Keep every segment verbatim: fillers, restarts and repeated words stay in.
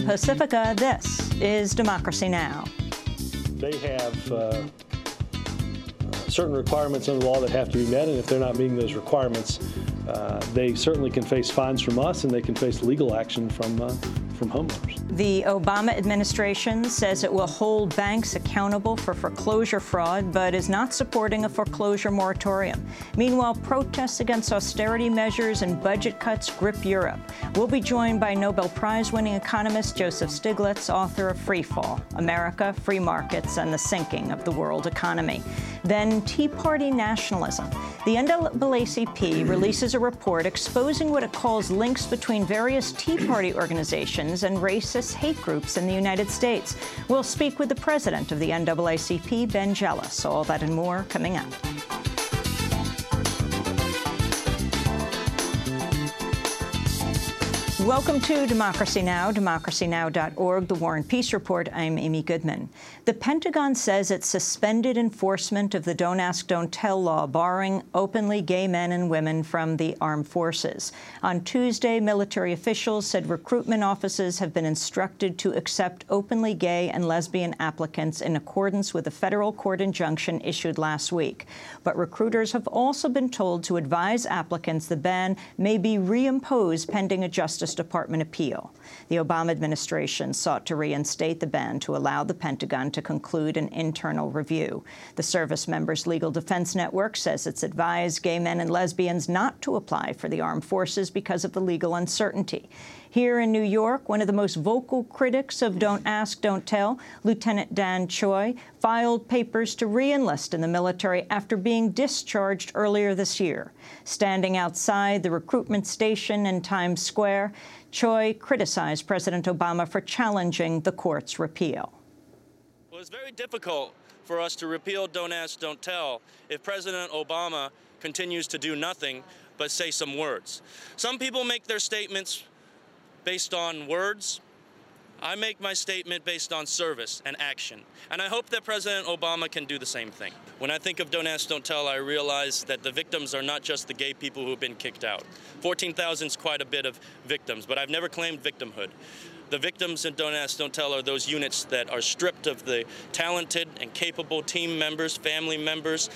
Pacifica, this is Democracy Now! They have uh, certain requirements under the law that have to be met, and if they're not meeting those requirements, uh, they certainly can face fines from us, and they can face legal action from uh, from homeowners. The Obama administration says it will hold banks accountable for foreclosure fraud, but is not supporting a foreclosure moratorium. Meanwhile, protests against austerity measures and budget cuts grip Europe. We'll be joined by Nobel Prize-winning economist Joseph Stiglitz, author of Free Fall: America, Free Markets, and the Sinking of the World Economy. Then Tea Party nationalism. The N double A C P releases a report exposing what it calls links between various Tea Party organizations and racist hate groups in the United States. We'll speak with the president of the N double A C P, Ben Jealous. All that and more coming up. Welcome to Democracy Now!, democracy now dot org, the War and Peace Report. I'm Amy Goodman. The Pentagon says it suspended enforcement of the Don't Ask, Don't Tell law, barring openly gay men and women from the armed forces. On Tuesday, military officials said recruitment offices have been instructed to accept openly gay and lesbian applicants in accordance with a federal court injunction issued last week. But recruiters have also been told to advise applicants the ban may be reimposed pending a Justice Department appeal. The Obama administration sought to reinstate the ban to allow the Pentagon to conclude an internal review. The Service Members Legal Defense Network says it's advised gay men and lesbians not to apply for the armed forces because of the legal uncertainty. Here in New York, one of the most vocal critics of Don't Ask, Don't Tell, Lieutenant Dan Choi, filed papers to re-enlist in the military after being discharged earlier this year. Standing outside the recruitment station in Times Square, Choi criticized President Obama for challenging the court's repeal. Well, it's very difficult for us to repeal Don't Ask, Don't Tell if President Obama continues to do nothing but say some words. Some people make their statements based on words. I make my statement based on service and action. And I hope that President Obama can do the same thing. When I think of Don't Ask, Don't Tell, I realize that the victims are not just the gay people who have been kicked out. fourteen thousand is quite a bit of victims, but I've never claimed victimhood. The victims in Don't Ask, Don't Tell are those units that are stripped of the talented and capable team members, family members,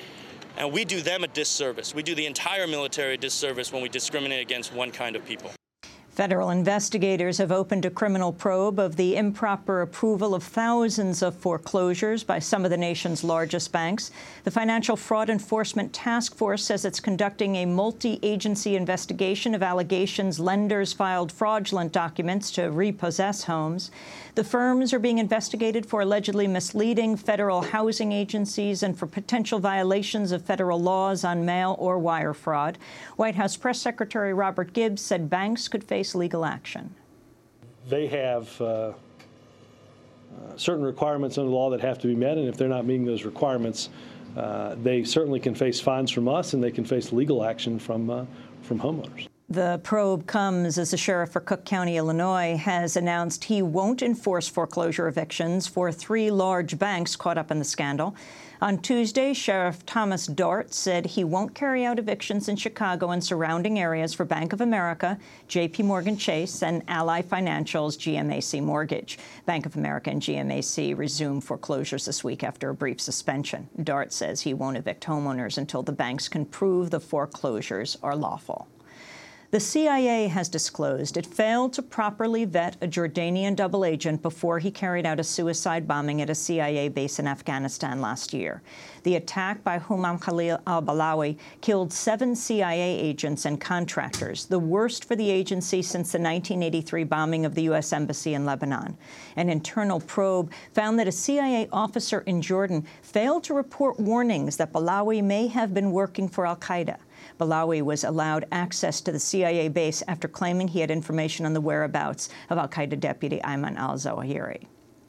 and we do them a disservice. We do the entire military a disservice when we discriminate against one kind of people. Federal investigators have opened a criminal probe of the improper approval of thousands of foreclosures by some of the nation's largest banks. The Financial Fraud Enforcement Task Force says it's conducting a multi-agency investigation of allegations lenders filed fraudulent documents to repossess homes. The firms are being investigated for allegedly misleading federal housing agencies and for potential violations of federal laws on mail or wire fraud. White House Press Secretary Robert Gibbs said banks could face legal action. They have uh, uh, certain requirements under the law that have to be met, and if they're not meeting those requirements, uh, they certainly can face fines from us, and they can face legal action from uh, from homeowners. The probe comes as the sheriff for Cook County, Illinois, has announced he won't enforce foreclosure evictions for three large banks caught up in the scandal. On Tuesday, Sheriff Thomas Dart said he won't carry out evictions in Chicago and surrounding areas for Bank of America, J P Morgan Chase, and Ally Financial's G M A C Mortgage. Bank of America and G M A C resumed foreclosures this week after a brief suspension. Dart says he won't evict homeowners until the banks can prove the foreclosures are lawful. The C I A has disclosed it failed to properly vet a Jordanian double agent before he carried out a suicide bombing at a C I A base in Afghanistan last year. The attack by Humam Khalil al-Balawi killed seven C I A agents and contractors, the worst for the agency since the nineteen eighty-three bombing of the U S Embassy in Lebanon. An internal probe found that a C I A officer in Jordan failed to report warnings that Balawi may have been working for al-Qaeda. Balawi was allowed access to the C I A base after claiming he had information on the whereabouts of al-Qaeda deputy Ayman al-Zawahiri.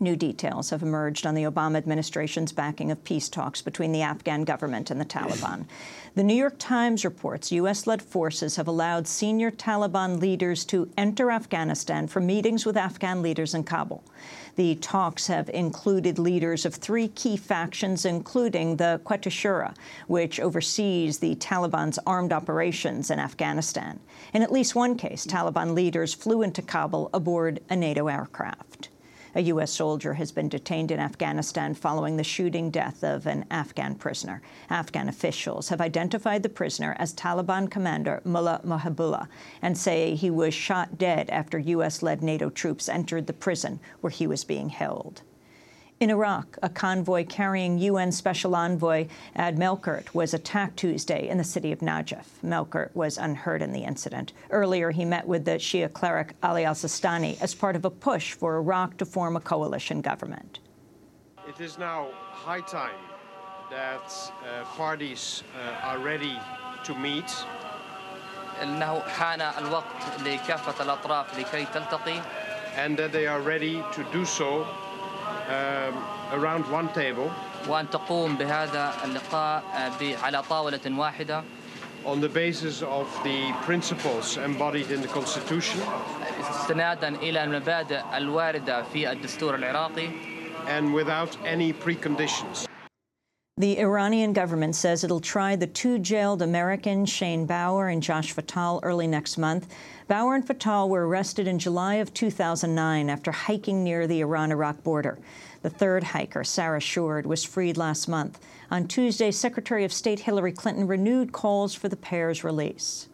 New details have emerged on the Obama administration's backing of peace talks between the Afghan government and the Taliban. The New York Times reports U S-led forces have allowed senior Taliban leaders to enter Afghanistan for meetings with Afghan leaders in Kabul. The talks have included leaders of three key factions, including the Quetta Shura, which oversees the Taliban's armed operations in Afghanistan. In at least one case, Taliban leaders flew into Kabul aboard a NATO aircraft. A U S soldier has been detained in Afghanistan following the shooting death of an Afghan prisoner. Afghan officials have identified the prisoner as Taliban commander Mullah Mahabullah and say he was shot dead after U S-led NATO troops entered the prison where he was being held. In Iraq, a convoy carrying U N Special Envoy Ad Melkert was attacked Tuesday in the city of Najaf. Melkert was unhurt in the incident. Earlier, he met with the Shia cleric Ali al-Sistani as part of a push for Iraq to form a coalition government. It is now high time that uh, parties uh, are ready to meet. إنه حان الوقت لكافة الأطراف لكي تلتقي. And that they are ready to do so Um, around one table. وأن تقوم بهذا اللقاء على طاولة واحدة. On the basis of the principles embodied in the Constitution. استنادا إلى المبادئ الواردة في الدستور العراقي. And without any preconditions. The Iranian government says it'll try the two jailed Americans, Shane Bauer and Josh Fatal, early next month. Bauer and Fatal were arrested in July of two thousand nine after hiking near the Iran-Iraq border. The third hiker, Sarah Shourd, was freed last month. On Tuesday, Secretary of State Hillary Clinton renewed calls for the pair's release.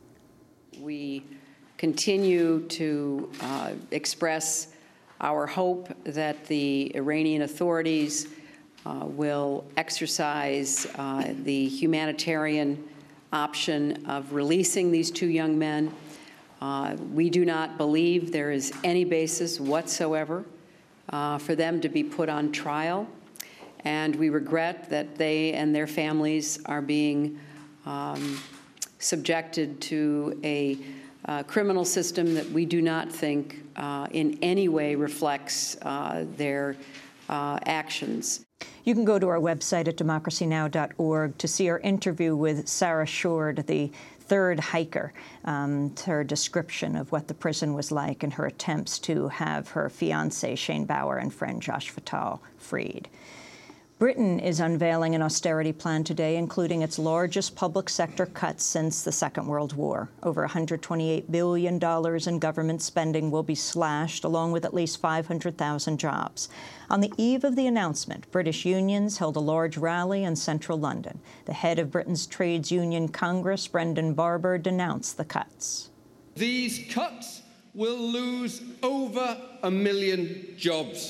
We continue to uh, express our hope that the Iranian authorities Uh, will exercise uh, the humanitarian option of releasing these two young men. Uh, we do not believe there is any basis whatsoever uh, for them to be put on trial, and we regret that they and their families are being um, subjected to a uh, criminal system that we do not think uh, in any way reflects uh, their uh, actions. You can go to our website at democracy now dot org to see our interview with Sarah Shourd, the third hiker, um, her description of what the prison was like and her attempts to have her fiancé, Shane Bauer, and friend Josh Fatal freed. Britain is unveiling an austerity plan today, including its largest public sector cuts since the Second World War. Over one hundred twenty-eight billion dollars in government spending will be slashed, along with at least five hundred thousand jobs. On the eve of the announcement, British unions held a large rally in central London. The head of Britain's Trades Union Congress, Brendan Barber, denounced the cuts. These cuts will lose over a million jobs.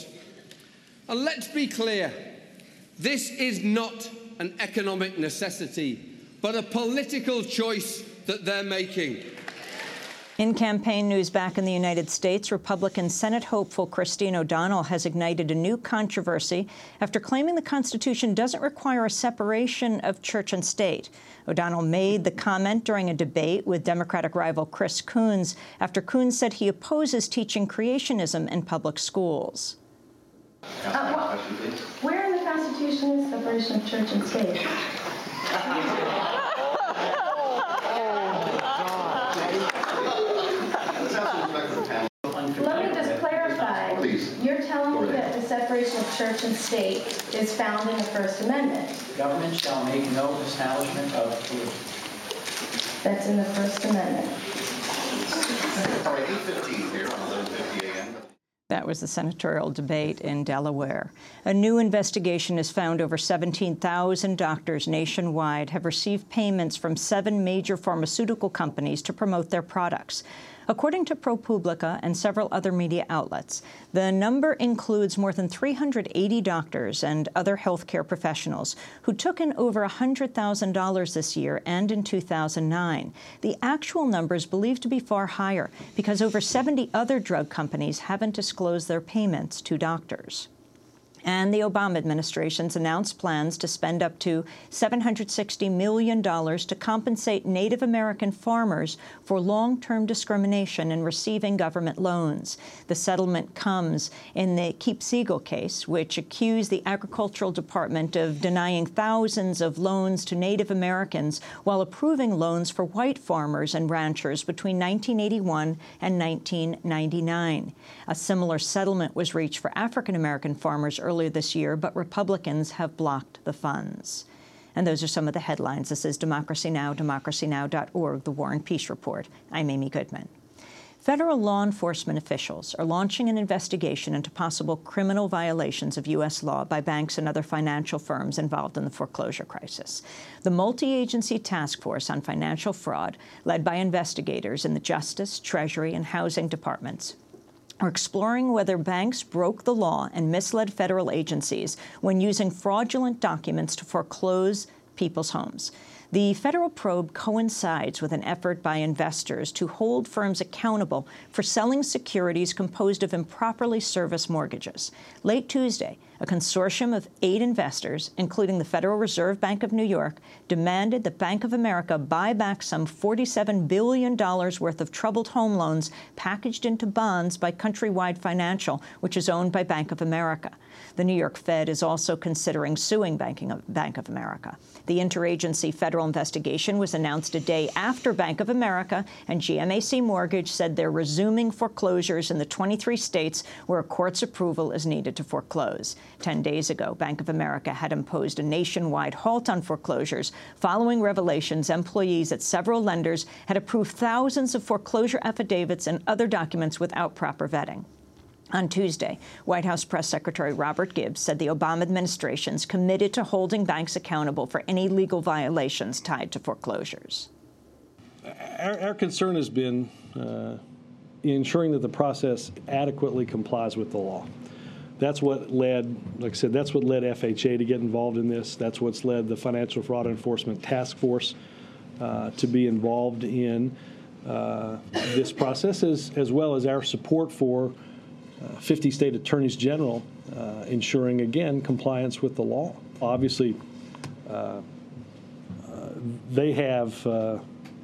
And let's be clear. This is not an economic necessity, but a political choice that they're making. In campaign news back in the United States, Republican Senate hopeful Christine O'Donnell has ignited a new controversy after claiming the Constitution doesn't require a separation of church and state. O'Donnell made the comment during a debate with Democratic rival Chris Coons after Coons said he opposes teaching creationism in public schools. Uh, well, where in the Constitution is separation of church and state? Let me just clarify. You're telling me that the separation of church and state is found in the First Amendment. Government shall make no establishment of religion. That's in the First Amendment. Sorry, eight fifteen here on eleven fifty a m That was the senatorial debate in Delaware. A new investigation has found over seventeen thousand doctors nationwide have received payments from seven major pharmaceutical companies to promote their products. According to ProPublica and several other media outlets, the number includes more than three hundred eighty doctors and other healthcare professionals who took in over one hundred thousand dollars this year and in two thousand nine. The actual number is believed to be far higher because over seventy other drug companies haven't disclosed their payments to doctors. And the Obama administration's announced plans to spend up to seven hundred sixty million dollars to compensate Native American farmers for long-term discrimination in receiving government loans. The settlement comes in the Keep Siegel case, which accused the Agricultural Department of denying thousands of loans to Native Americans while approving loans for white farmers and ranchers between nineteen eighty-one and nineteen ninety-nine. A similar settlement was reached for African American farmers earlier this year, but Republicans have blocked the funds. And those are some of the headlines. This is Democracy Now!, democracy now dot org, The War and Peace Report. I'm Amy Goodman. Federal law enforcement officials are launching an investigation into possible criminal violations of U S law by banks and other financial firms involved in the foreclosure crisis. The multi-agency task force on financial fraud, led by investigators in the Justice, Treasury, and Housing departments, are exploring whether banks broke the law and misled federal agencies when using fraudulent documents to foreclose people's homes. The federal probe coincides with an effort by investors to hold firms accountable for selling securities composed of improperly serviced mortgages. Late Tuesday, a consortium of eight investors, including the Federal Reserve Bank of New York, demanded that Bank of America buy back some forty-seven billion dollars worth of troubled home loans packaged into bonds by Countrywide Financial, which is owned by Bank of America. The New York Fed is also considering suing Bank of America. The interagency federal investigation was announced a day after Bank of America and G M A C Mortgage said they're resuming foreclosures in the twenty-three states where a court's approval is needed to foreclose. Ten days ago, Bank of America had imposed a nationwide halt on foreclosures following revelations employees at several lenders had approved thousands of foreclosure affidavits and other documents without proper vetting. On Tuesday, White House Press Secretary Robert Gibbs said the Obama administration's committed to holding banks accountable for any legal violations tied to foreclosures. Our, our concern has been uh, ensuring that the process adequately complies with the law. That's what led, like I said, that's what led F H A to get involved in this. That's what's led the Financial Fraud Enforcement Task Force uh, to be involved in uh, this process, as, as well as our support for Uh, fifty state attorneys general uh, ensuring, again, compliance with the law. Obviously, uh, uh, they have uh, uh,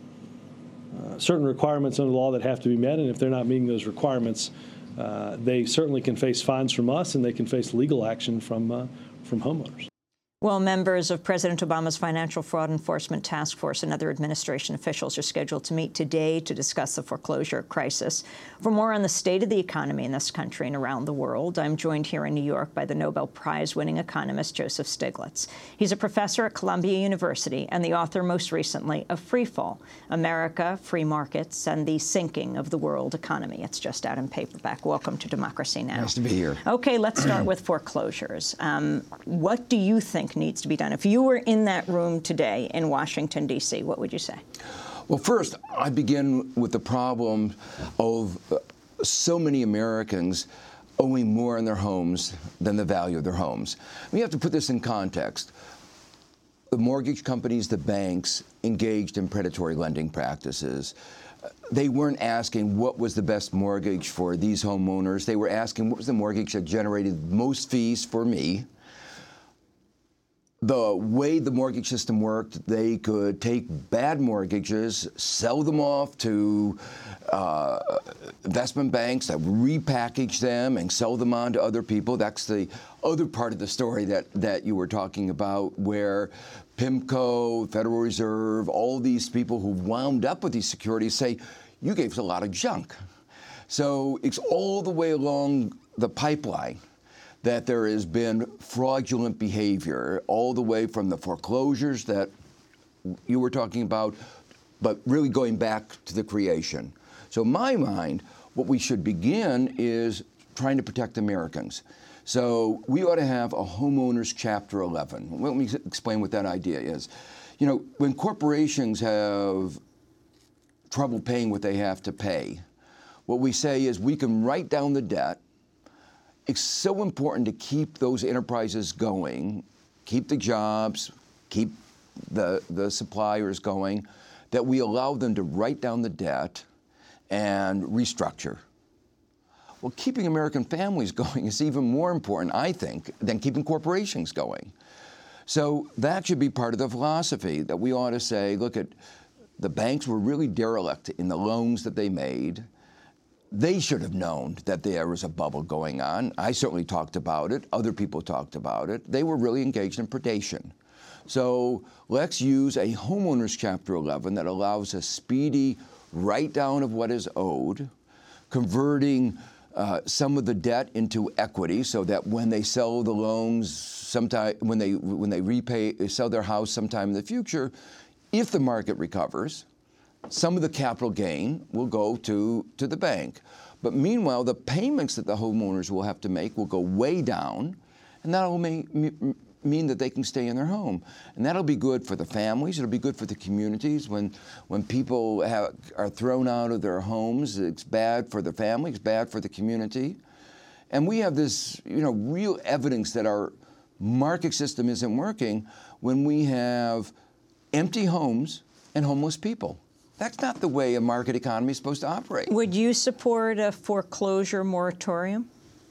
certain requirements under the law that have to be met, and if they're not meeting those requirements, uh, they certainly can face fines from us, and they can face legal action from, uh, from homeowners. Well, members of President Obama's Financial Fraud Enforcement Task Force and other administration officials are scheduled to meet today to discuss the foreclosure crisis. For more on the state of the economy in this country and around the world, I'm joined here in New York by the Nobel Prize-winning economist Joseph Stiglitz. He's a professor at Columbia University and the author, most recently, of Free Fall: America, Free Markets, and the Sinking of the World Economy. It's just out in paperback. Welcome to Democracy Now! Nice to be here. Okay, let's start with foreclosures. Um, what do you think needs to be done? If you were in that room today in Washington, D C, what would you say? Well, first, I begin with the problem of uh, so many Americans owing more on their homes than the value of their homes. We have to put this in context. The mortgage companies, the banks, engaged in predatory lending practices. They weren't asking what was the best mortgage for these homeowners. They were asking what was the mortgage that generated most fees for me. The way the mortgage system worked, they could take bad mortgages, sell them off to uh, investment banks that repackage them and sell them on to other people. That's the other part of the story that, that you were talking about, where PIMCO, Federal Reserve, all these people who wound up with these securities say, you gave us a lot of junk. So it's all the way along the pipeline that there has been fraudulent behavior, all the way from the foreclosures that you were talking about, but really going back to the creation. So in my mind, what we should begin is trying to protect Americans. So we ought to have a homeowners Chapter eleven. Let me explain what that idea is. You know, when corporations have trouble paying what they have to pay, what we say is we can write down the debt. It's so important to keep those enterprises going, keep the jobs, keep the, the suppliers going, that we allow them to write down the debt and restructure. Well, keeping American families going is even more important, I think, than keeping corporations going. So that should be part of the philosophy, that we ought to say, look, at the banks were really derelict in the loans that they made. They should have known that there was a bubble going on. I certainly talked about it. Other people talked about it. They were really engaged in predation. So let's use a homeowners Chapter eleven that allows a speedy write-down of what is owed, converting uh, some of the debt into equity so that when they sell the loans, sometime when they when they repay sell their house sometime in the future, if the market recovers, some of the capital gain will go to, to the bank. But meanwhile, the payments that the homeowners will have to make will go way down, and that will may, mean that they can stay in their home. And that'll be good for the families. It'll be good for the communities. When, when people have, are thrown out of their homes, it's bad for the family, it's bad for the community. And we have this, you know, real evidence that our market system isn't working when we have empty homes and homeless people. That's not the way a market economy is supposed to operate. Would you support a foreclosure moratorium?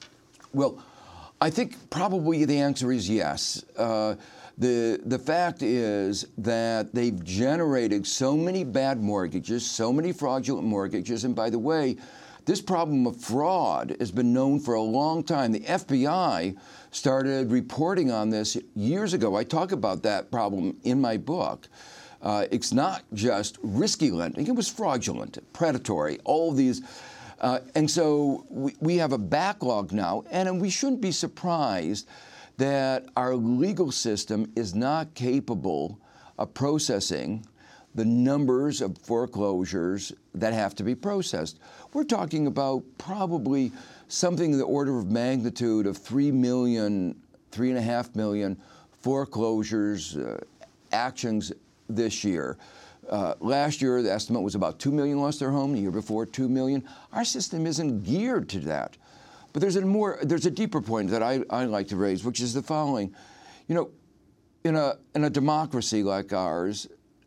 Well, I think probably the answer is yes. Uh, the, the fact is that they've generated so many bad mortgages, so many fraudulent mortgages, and by the way, this problem of fraud has been known for a long time. The F B I started reporting on this years ago. I talk about that problem in my book. Uh, it's not just risky lending. It was fraudulent, predatory, all of these. Uh, and so we, we have a backlog now, and we shouldn't be surprised that our legal system is not capable of processing the numbers of foreclosures that have to be processed. We're talking about probably something in the order of magnitude of three million, three and a half million foreclosures, uh, actions this year. Uh, last year, the estimate was about two million lost their home. The year before, two million. Our system isn't geared to that. But there's a more, there's a deeper point that I, I like to raise, which is the following. You know, in a, in a democracy like ours,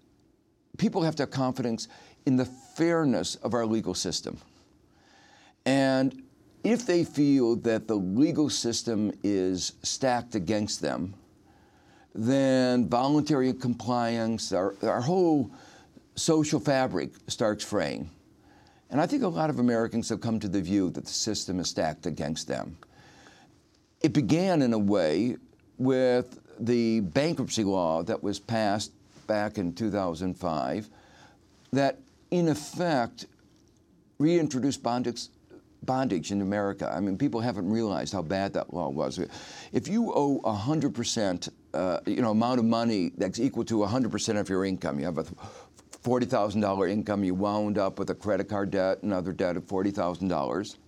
people have to have confidence in the fairness of our legal system. And if they feel that the legal system is stacked against them, then voluntary compliance, our, our whole social fabric starts fraying. And I think a lot of Americans have come to the view that the system is stacked against them. It began in a way with the bankruptcy law that was passed back in two thousand five that, in effect, reintroduced bondage, bondage in America. I mean, people haven't realized how bad that law was. If you owe one hundred percent, uh, you know, amount of money that's equal to one hundred percent of your income, you have a forty thousand dollar income, you wound up with a credit card debt, another debt of forty thousand dollars.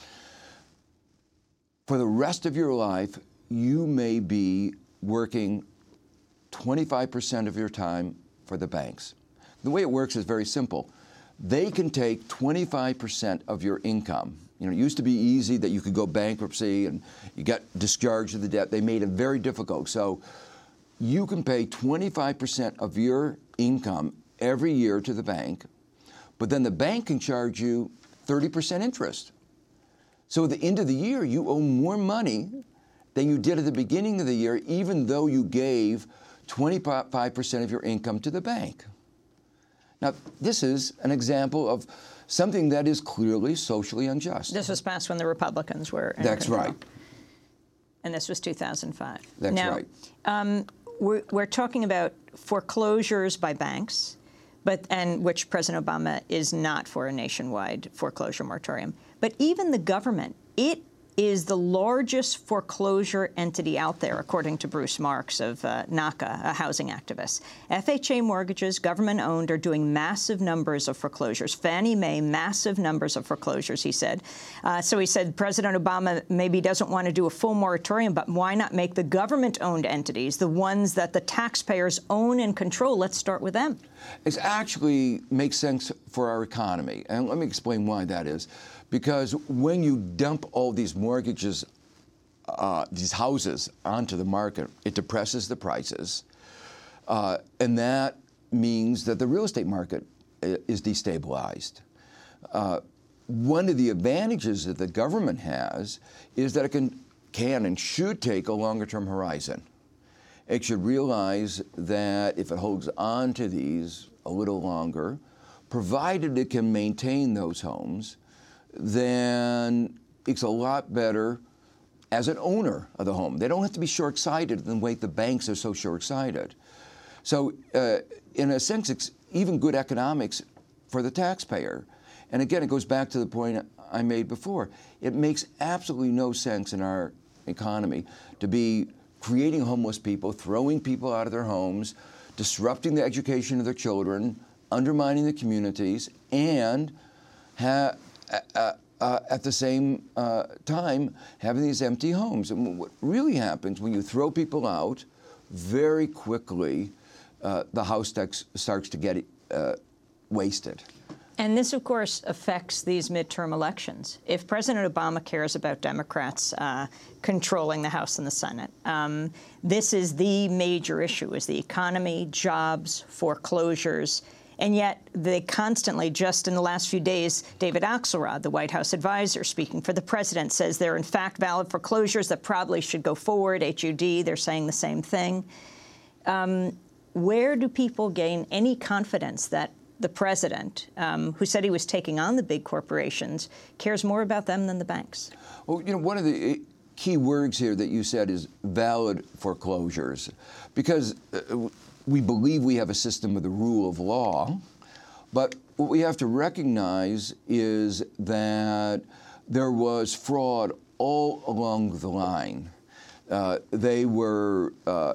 For the rest of your life, you may be working twenty-five percent of your time for the banks. The way it works is very simple. They can take twenty-five percent of your income. You know, it used to be easy that you could go bankruptcy and you got discharged of the debt. They made it very difficult. So you can pay twenty-five percent of your income every year to the bank, but then the bank can charge you thirty percent interest. So at the end of the year, you owe more money than you did at the beginning of the year, even though you gave twenty-five percent of your income to the bank. Now, this is an example of something that is clearly socially unjust. This was passed when the Republicans were in That's control. right. And this was two thousand five. That's now, right. Um, we're, we're talking about foreclosures by banks, but and which President Obama is not for a nationwide foreclosure moratorium. But even the government, it is the largest foreclosure entity out there, according to Bruce Marks of uh, NACA, a housing activist. F H A mortgages, government-owned, are doing massive numbers of foreclosures. Fannie Mae, massive numbers of foreclosures, he said. Uh, so he said President Obama maybe doesn't want to do a full moratorium, but why not make the government-owned entities, the ones that the taxpayers own and control? Let's start with them. It actually makes sense for our economy, and let me explain why that is. Because when you dump all these mortgages, uh, these houses onto the market, it depresses the prices. Uh, and that means that the real estate market is destabilized. Uh, one of the advantages that the government has is that it can, can and should take a longer-term horizon. It should realize that if it holds on to these a little longer, provided it can maintain those homes, then it's a lot better as an owner of the home. They don't have to be short-sighted in the way the banks are so short-sighted. So uh, in a sense, it's even good economics for the taxpayer. And again, it goes back to the point I made before. It makes absolutely no sense in our economy to be creating homeless people, throwing people out of their homes, disrupting the education of their children, undermining the communities, and ha uh, uh, at the same uh, time having these empty homes. And what really happens when you throw people out, very quickly uh, the house tax starts to get uh, wasted. And this, of course, affects these midterm elections. If President Obama cares about Democrats uh, controlling the House and the Senate, um, this is the major issue, is the economy, jobs, foreclosures. And yet they constantly, just in the last few days, David Axelrod, the White House advisor, speaking for the president, says there are, in fact, valid foreclosures that probably should go forward. H U D, they're saying the same thing. Um, where do people gain any confidence that the president, um, who said he was taking on the big corporations, cares more about them than the banks? Well, you know, one of the key words here that you said is valid foreclosures, because uh, we believe we have a system of the rule of law, but what we have to recognize is that there was fraud all along the line. Uh, they were uh,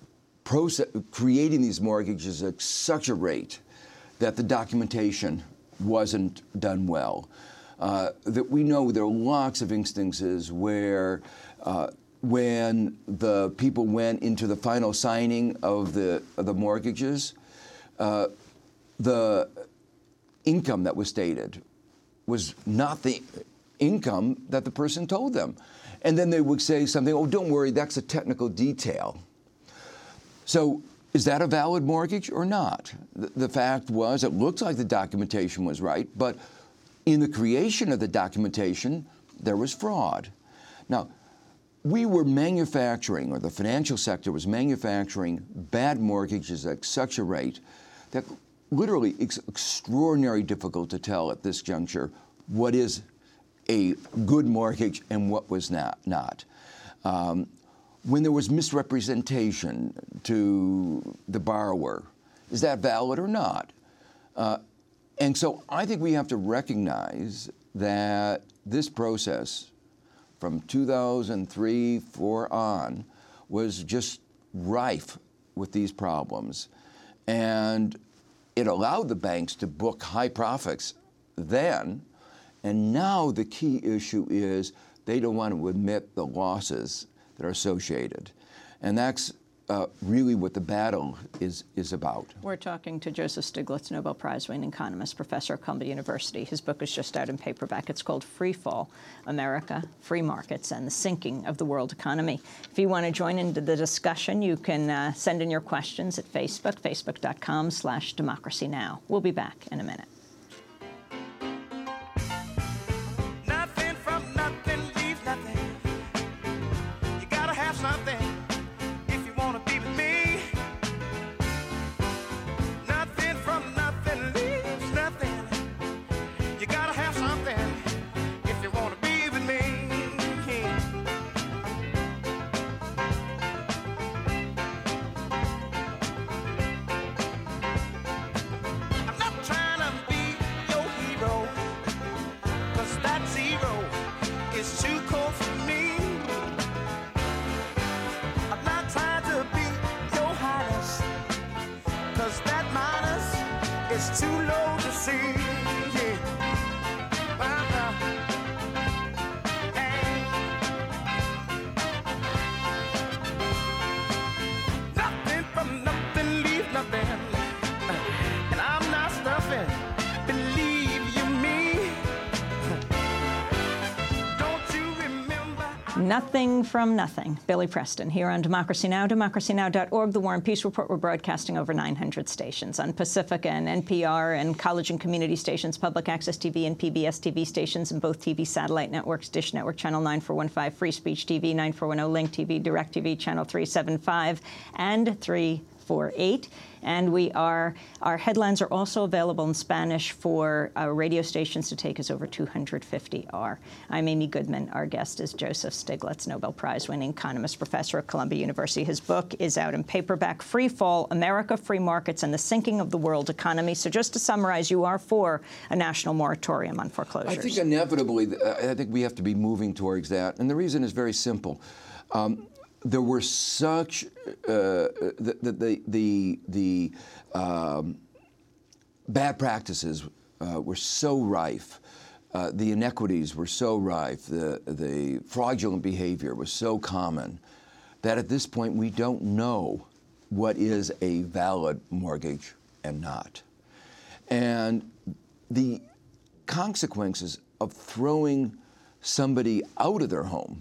creating these mortgages at such a rate that the documentation wasn't done well. Uh, that we know there are lots of instances where uh, when the people went into the final signing of the, of the mortgages, uh, the income that was stated was not the income that the person told them. And then they would say something, oh, don't worry, that's a technical detail. So is that a valid mortgage or not? The, the fact was, it looks like the documentation was right, but in the creation of the documentation, there was fraud. Now, we were manufacturing, or the financial sector was manufacturing bad mortgages at such a rate that literally it's extraordinarily difficult to tell at this juncture what is a good mortgage and what was not. not. Um, when there was misrepresentation to the borrower, is that valid or not? Uh, and so I think we have to recognize that this process from two thousand three, four on was just rife with these problems. And it allowed the banks to book high profits then. And now the key issue is they don't want to admit the losses that are associated. And that's uh, really what the battle is, is about. We're talking to Joseph Stiglitz, Nobel Prize-winning economist, professor at Columbia University. His book is just out in paperback. It's called Free Fall: America, Free Markets, and the Sinking of the World Economy. If you want to join into the discussion, you can uh, send in your questions at Facebook, facebook.com slash democracy now. We'll be back in a minute. It's too low to see. Yeah. Hey. Nothing from nothing, leave nothing. And I'm not stuffing, believe you me. Don't you remember? Nothing from nothing. Billy Preston here on Democracy Now!, democracy now dot org, The War and Peace Report. We're broadcasting over nine hundred stations on Pacifica and N P R and college and community stations, public access T V and P B S T V stations, and both T V satellite networks, Dish Network Channel nine four one five, Free Speech T V, nine four one zero, Link T V, DirecTV Channel three seventy-five, and three forty-eight. And we are, our headlines are also available in Spanish for uh, radio stations to take as over two hundred fifty are. I'm Amy Goodman. Our guest is Joseph Stiglitz, Nobel Prize-winning economist, professor at Columbia University. His book is out in paperback, Free Fall, America, Free Markets, and the Sinking of the World Economy. So just to summarize, you are for a national moratorium on foreclosures. I think inevitably, uh, I think we have to be moving towards that. And the reason is very simple. Um, There were such uh, the the the, the um, bad practices uh, were so rife, uh, the inequities were so rife, the the fraudulent behavior was so common, that at this point we don't know what is a valid mortgage and not, and the consequences of throwing somebody out of their home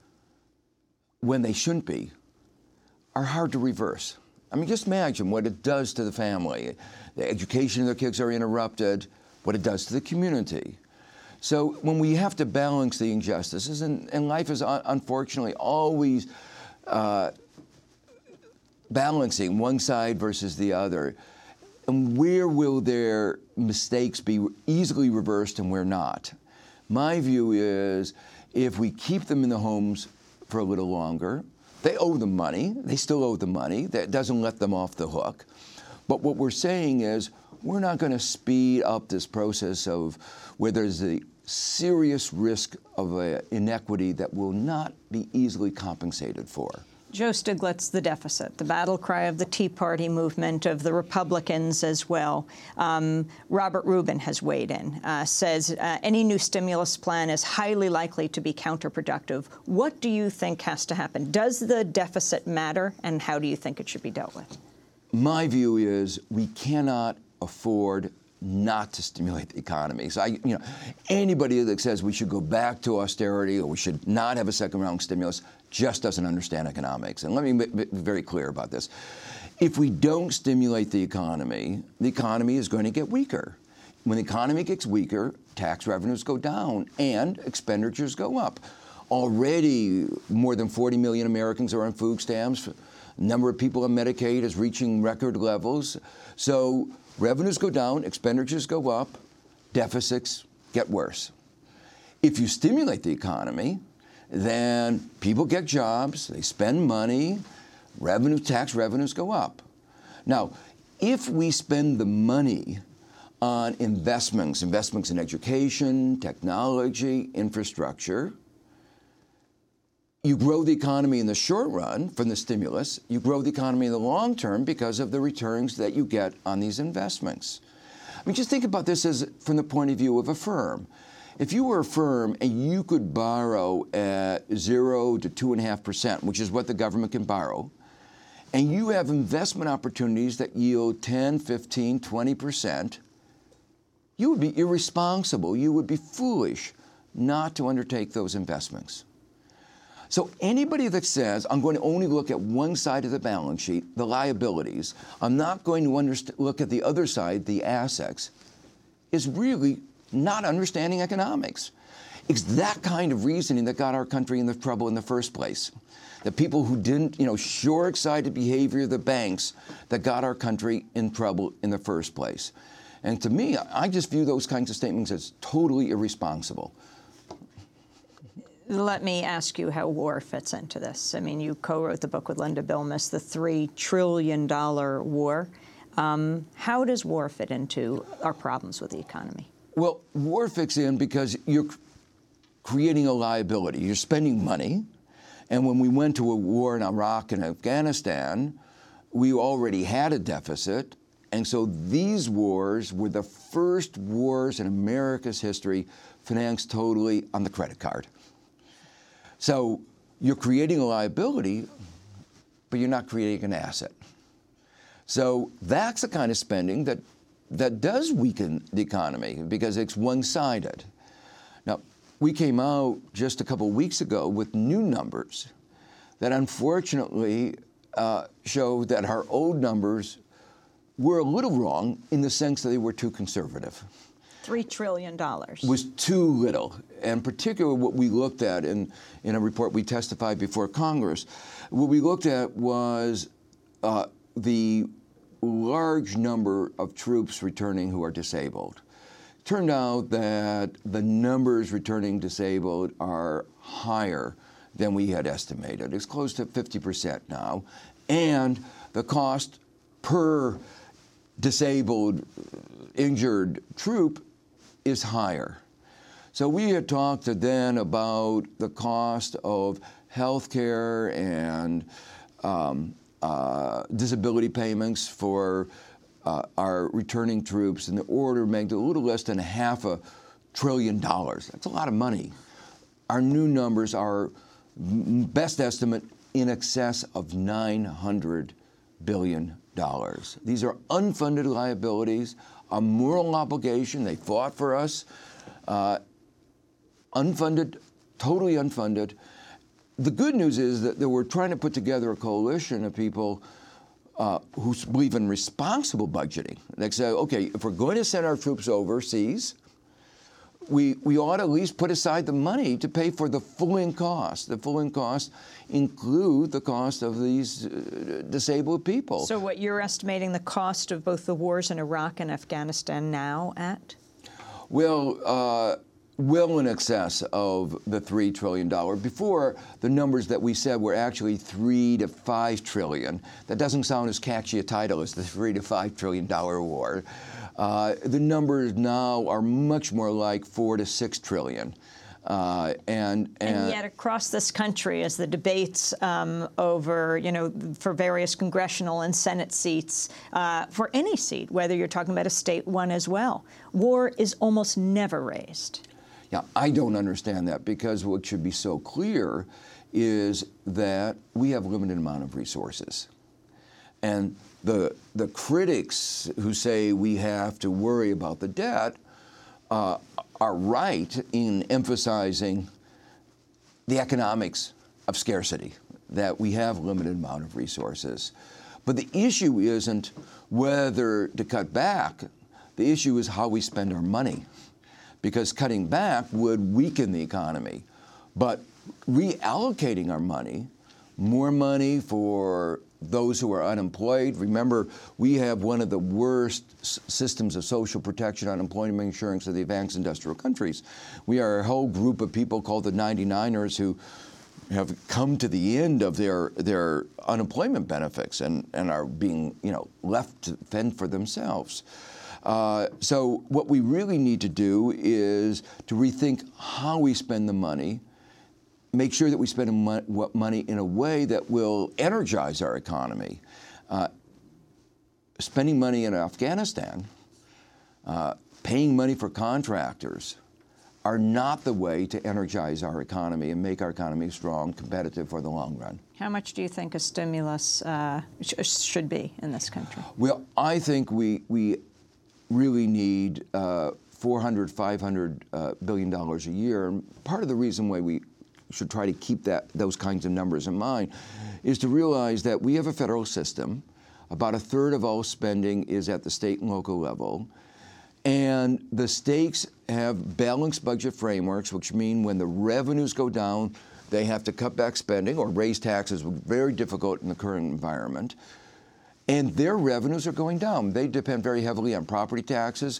when they shouldn't be, are hard to reverse. I mean, just imagine what it does to the family. The education of their kids are interrupted, what it does to the community. So when we have to balance the injustices, and, and life is un unfortunately always uh, balancing one side versus the other, and where will their mistakes be easily reversed and where not? My view is if we keep them in the homes for a little longer. They owe them money. They still owe the money. That doesn't let them off the hook. But what we're saying is we're not going to speed up this process of where there's a serious risk of an inequity that will not be easily compensated for. Joe Stiglitz, the deficit, the battle cry of the Tea Party movement, of the Republicans as well. Um, Robert Rubin has weighed in, uh, says uh, any new stimulus plan is highly likely to be counterproductive. What do you think has to happen? Does the deficit matter, and how do you think it should be dealt with? My view is we cannot afford not to stimulate the economy. So, I, you know, anybody that says we should go back to austerity or we should not have a second round of stimulus just doesn't understand economics. And let me be very clear about this. If we don't stimulate the economy, the economy is going to get weaker. When the economy gets weaker, tax revenues go down and expenditures go up. Already, more than forty million Americans are on food stamps. The number of people on Medicaid is reaching record levels. So revenues go down, expenditures go up, deficits get worse. If you stimulate the economy, then people get jobs, they spend money, revenue, tax revenues go up. Now, if we spend the money on investments, investments in education, technology, infrastructure, you grow the economy in the short run from the stimulus, you grow the economy in the long term because of the returns that you get on these investments. I mean, just think about this as from the point of view of a firm. If you were a firm and you could borrow at zero to two and a half percent, which is what the government can borrow, and you have investment opportunities that yield ten, fifteen, twenty percent, you would be irresponsible, you would be foolish not to undertake those investments. So anybody that says, I'm going to only look at one side of the balance sheet, the liabilities, I'm not going to look at the other side, the assets, is really not understanding economics. It's that kind of reasoning that got our country in the trouble in the first place. The people who didn't, you know, short-sighted behavior of the banks that got our country in trouble in the first place. And to me, I just view those kinds of statements as totally irresponsible. Let me ask you how war fits into this. I mean, you co-wrote the book with Linda Bilmes, The three trillion dollar War. Um, how does war fit into our problems with the economy? Well, war fits in because you're creating a liability. You're spending money. And when we went to a war in Iraq and Afghanistan, we already had a deficit. And so these wars were the first wars in America's history financed totally on the credit card. So you're creating a liability, but you're not creating an asset. So that's the kind of spending that, that does weaken the economy because it's one-sided. Now, we came out just a couple weeks ago with new numbers that unfortunately uh, show that our old numbers were a little wrong in the sense that they were too conservative. Three trillion dollars. Was too little. And particularly what we looked at in, in a report we testified before Congress, what we looked at was uh, the large number of troops returning who are disabled. Turned out that the numbers returning disabled are higher than we had estimated. It's close to fifty percent now. And the cost per disabled, injured troop is higher. So we had talked then about the cost of health care and um, uh, disability payments for uh, our returning troops in the order of magnitude a little less than a half a trillion dollars. That's a lot of money. Our new numbers are best estimate in excess of nine hundred billion dollars. These are unfunded liabilities, a moral obligation. They fought for us, uh, unfunded, totally unfunded. The good news is that, that we're trying to put together a coalition of people uh, who believe in responsible budgeting. They say, okay, if we're going to send our troops overseas, we, we ought to at least put aside the money to pay for the full-in cost. The full-in cost include the cost of these uh, disabled people. So what you're estimating the cost of both the wars in Iraq and Afghanistan now at? Well, uh, well in excess of the three trillion dollars. Before, the numbers that we said were actually three to five trillion. That doesn't sound as catchy a title as the three to five trillion dollar war. Uh, the numbers now are much more like four to six trillion. Uh, and, and, and yet across this country, as the debates um, over, you know, for various congressional and Senate seats, uh, for any seat, whether you're talking about a state one as well, war is almost never raised. Yeah, I don't understand that, because what should be so clear is that we have a limited amount of resources. And the, the critics who say we have to worry about the debt uh, are right in emphasizing the economics of scarcity, that we have a limited amount of resources. But the issue isn't whether to cut back. The issue is how we spend our money, because cutting back would weaken the economy. But reallocating our money, more money for those who are unemployed. Remember, we have one of the worst s systems of social protection, unemployment insurance of the advanced industrial countries. We are a whole group of people called the ninety-niners who have come to the end of their their unemployment benefits and, and are being, you know, left to fend for themselves. Uh, so what we really need to do is to rethink how we spend the money, make sure that we spend mo money in a way that will energize our economy. Uh, spending money in Afghanistan, uh, paying money for contractors are not the way to energize our economy and make our economy strong, competitive for the long run. How much do you think a stimulus uh, sh should be in this country? Well, I think we, we really need uh, four hundred, five hundred uh, billion dollars a year. And part of the reason why we should try to keep that, those kinds of numbers in mind is to realize that we have a federal system. About a third of all spending is at the state and local level. And the states have balanced budget frameworks, which mean when the revenues go down, they have to cut back spending or raise taxes, very difficult in the current environment. And their revenues are going down. They depend very heavily on property taxes.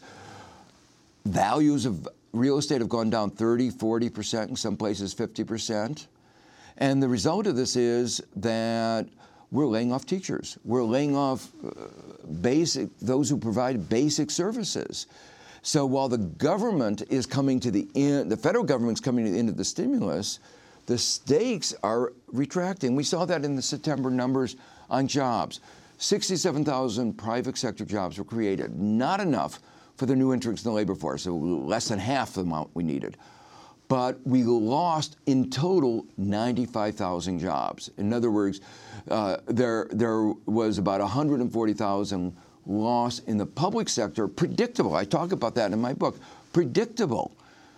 Values of real estate have gone down thirty, forty percent, in some places fifty percent. And the result of this is that we're laying off teachers. We're laying off uh, basic, those who provide basic services. So while the government is coming to the end, the federal government's coming to the end of the stimulus, the states are retracting. We saw that in the September numbers on jobs. sixty-seven thousand private sector jobs were created, not enough for the new entrants in the labor force, so less than half the amount we needed. But we lost in total ninety-five thousand jobs. In other words, uh, there, there was about one hundred forty thousand loss in the public sector, predictable. I talk about that in my book, predictable.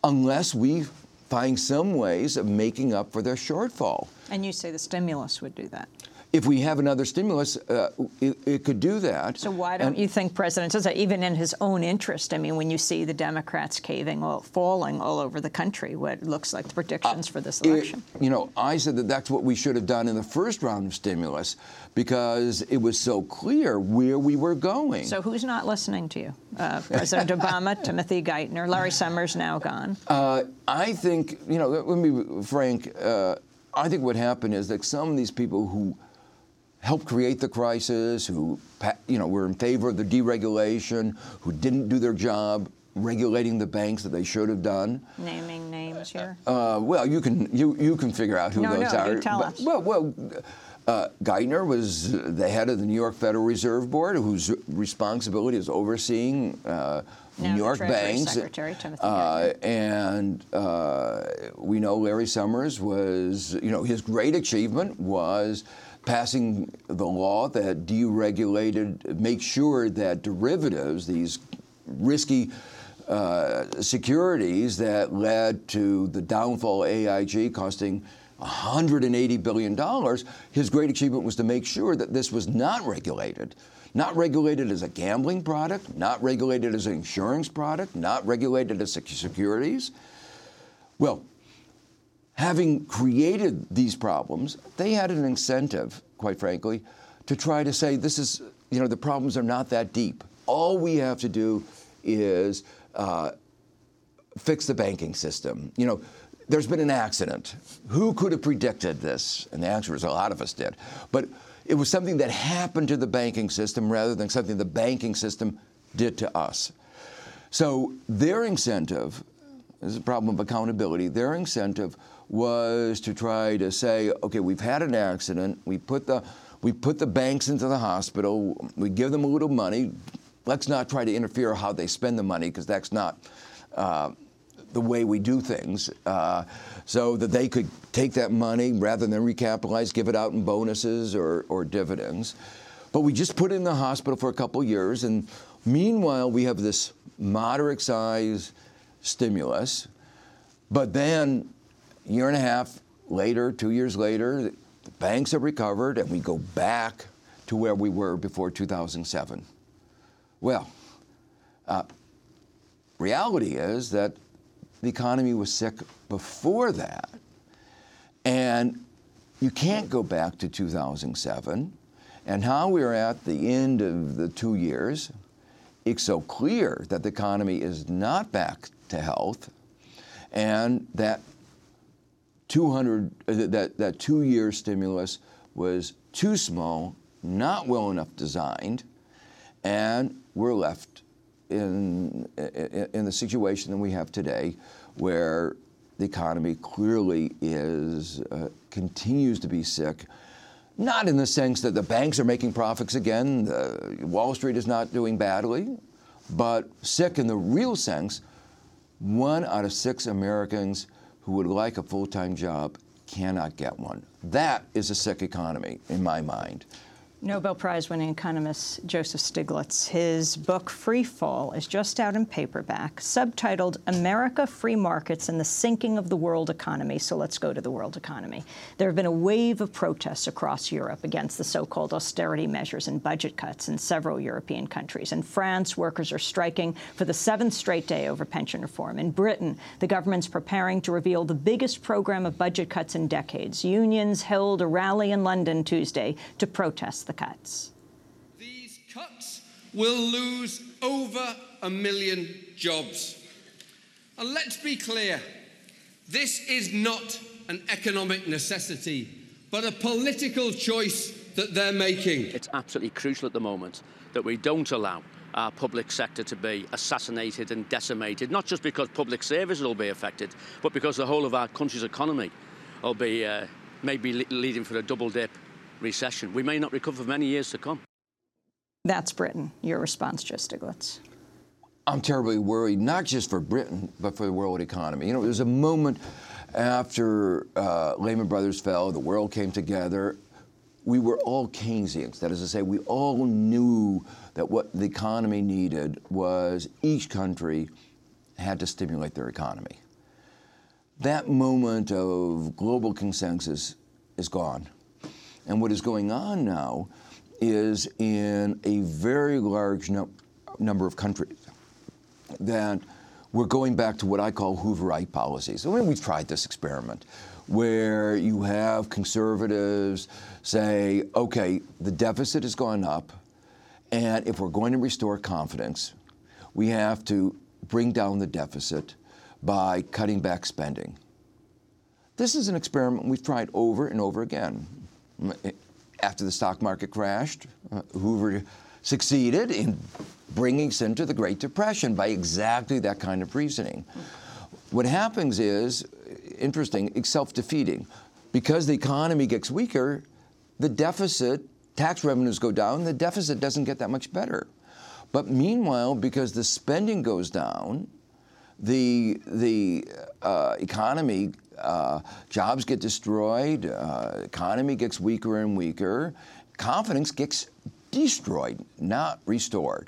unless we find some ways of making up for their shortfall. And you say the stimulus would do that? If we have another stimulus, uh, it, it could do that. So why don't and, you think President says that, even in his own interest? I mean, when you see the Democrats caving, all, falling all over the country, what looks like the predictions uh, for this election? It, you know, I said that that's what we should have done in the first round of stimulus because it was so clear where we were going. So who's not listening to you? Uh, President Obama, Timothy Geithner, Larry Summers now gone. Uh, I think, you know, let me be frank, uh, I think what happened is that some of these people who helped create the crisis, who, you know, were in favor of the deregulation, who didn't do their job regulating the banks that they should have done. Naming names here. Uh, well, you can you you can figure out who no, those no, are. You tell but, us. Well, well, uh, Geithner was the head of the New York Federal Reserve Board, whose responsibility is overseeing uh, now New York Treasury banks. Secretary Timothy uh, and uh, we know Larry Summers was, you know, his great achievement was passing the law that deregulated, make sure that derivatives, these risky uh, securities that led to the downfall of A I G costing one hundred eighty billion dollars, his great achievement was to make sure that this was not regulated. Not regulated as a gambling product, not regulated as an insurance product, not regulated as securities. Well, having created these problems, they had an incentive, quite frankly, to try to say this is, you know, the problems are not that deep. All we have to do is uh, fix the banking system. You know, there's been an accident. Who could have predicted this? And the answer is a lot of us did. But it was something that happened to the banking system rather than something the banking system did to us. So their incentive, this is a problem of accountability, their incentive was to try to say, okay, we've had an accident, we put the we put the banks into the hospital, we give them a little money, let's not try to interfere how they spend the money, because that's not uh, the way we do things, uh, so that they could take that money, rather than recapitalize, give it out in bonuses or, or dividends. But we just put it in the hospital for a couple of years, and meanwhile, we have this moderate size stimulus, but then a year and a half later, two years later, the banks have recovered, and we go back to where we were before two thousand seven. Well, uh, reality is that the economy was sick before that, and you can't go back to two thousand seven. And now we're at the end of the two years. It's so clear that the economy is not back to health, and that two hundred uh, that that two-year stimulus was too small, not well enough designed, and we're left in in, in the situation that we have today, where the economy clearly is uh, continues to be sick. Not in the sense that the banks are making profits again, uh, Wall Street is not doing badly, but sick in the real sense. One out of six Americans who would like a full-time job cannot get one. That is a sick economy, in my mind. Nobel Prize-winning economist Joseph Stiglitz. His book, Free Fall, is just out in paperback, subtitled America, Free Markets, and the Sinking of the World Economy. So let's go to the world economy. There have been a wave of protests across Europe against the so-called austerity measures and budget cuts in several European countries. In France, workers are striking for the seventh straight day over pension reform. In Britain, the government's preparing to reveal the biggest program of budget cuts in decades. Unions held a rally in London Tuesday to protest the cuts. These cuts will lose over a million jobs. And let's be clear, this is not an economic necessity, but a political choice that they're making. It's absolutely crucial at the moment that we don't allow our public sector to be assassinated and decimated, not just because public services will be affected, but because the whole of our country's economy will be uh, maybe le leading for a double dip recession. We may not recover for many years to come. That's Britain. Your response, Joe Stiglitz? I'm terribly worried, not just for Britain, but for the world economy. You know, there's a moment after uh, Lehman Brothers fell, the world came together. We were all Keynesians. That is to say, we all knew that what the economy needed was each country had to stimulate their economy. that moment of global consensus is gone. And what is going on now is in a very large no- number of countries that we're going back to what I call Hooverite policies. I mean, we've tried this experiment where you have conservatives say, okay, the deficit has gone up, and if we're going to restore confidence, we have to bring down the deficit by cutting back spending. This is an experiment we've tried over and over again. After the stock market crashed, uh, Hoover succeeded in bringing us into the Great Depression by exactly that kind of reasoning. What happens is, interesting, it's self-defeating. Because the economy gets weaker, the deficit, tax revenues go down, the deficit doesn't get that much better. But meanwhile, because the spending goes down, the, the uh, economy, uh, jobs get destroyed, uh, economy gets weaker and weaker, confidence gets destroyed, not restored.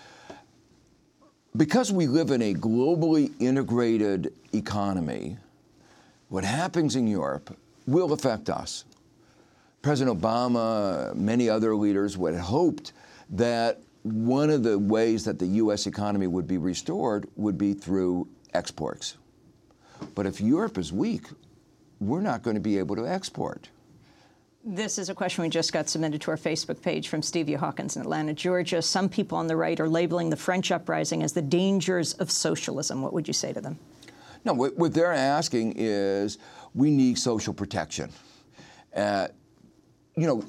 Because we live in a globally integrated economy, what happens in Europe will affect us. President Obama, many other leaders would have hoped that one of the ways that the U S economy would be restored would be through exports. But if Europe is weak, we're not going to be able to export. This is a question we just got submitted to our Facebook page from Stevie Hawkins in Atlanta, Georgia. Some people on the right are labeling the French uprising as the dangers of socialism. What would you say to them? No, what, what they're asking is we need social protection. Uh, you know,